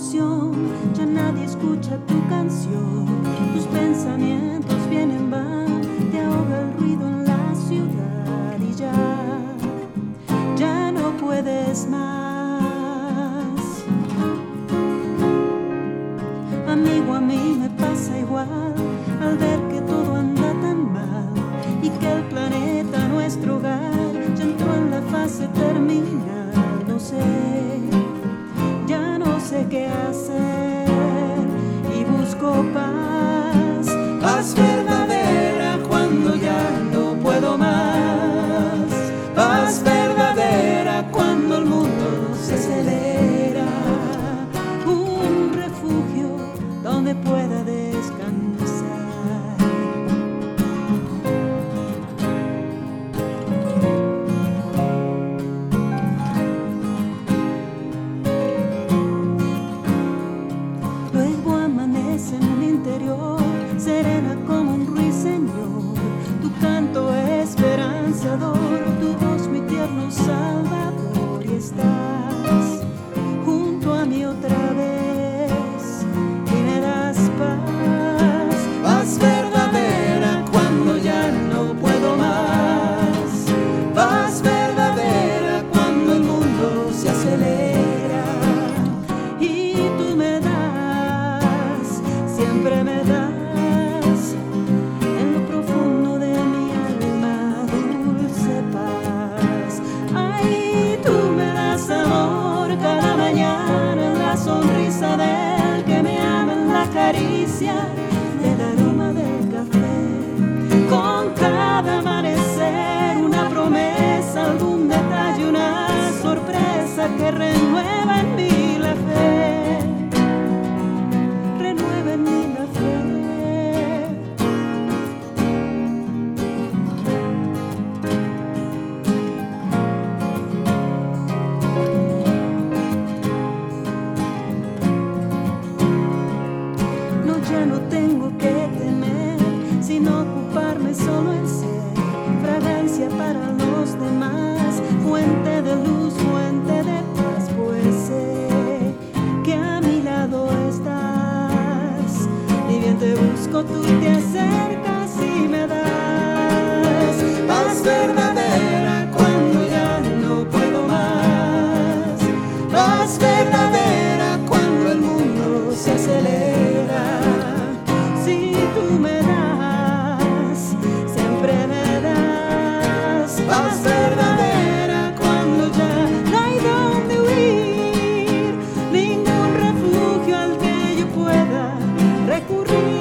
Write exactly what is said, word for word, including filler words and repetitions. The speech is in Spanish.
emoción, ya nadie escucha tu canción. Tus pensamientos vienen, van, te ahoga el ruido en la ciudad y ya, ya no puedes más. Amigo, a mí me pasa igual al ver que todo anda tan mal y que el planeta, nuestro hogar, ya entró en la fase terminal. No sé, ya no sé qué hacer y busco paz, paz verdadera cuando ya no puedo más, paz verdadera cuando el mundo se acelera, un refugio donde pueda descansar. Luego amanece en mi interior, serena como un ruiseñor, tu canto esperanzador, tu voz mi tierno salvador, y estás junto a mí otra vez y me das paz, paz verdadera cuando ya no puedo más, paz verdadera cuando el mundo se acelera y tú me das, siempre me das en lo profundo de mi alma dulce paz. Ay, tú me das amor cada mañana, la sonrisa del que me ama, en la caricia del aroma del café. Con cada amanecer una promesa, algún detalle, una sorpresa que renueva en mí la fe, renueva en mí la fe. No, ya no tengo que temer, sino ocuparme solo en ser fragancia para los demás, fuente de luz, fuente de paz, pues sé que a mi lado estás, ni bien te busco, tú te acercas y me das paz verdadera cuando ya no puedo más, paz verdadera cuando el mundo se acelera. Si tú me das, siempre me das paz verdadera cuando ya no hay donde huir, ningún refugio al que yo pueda recurrir.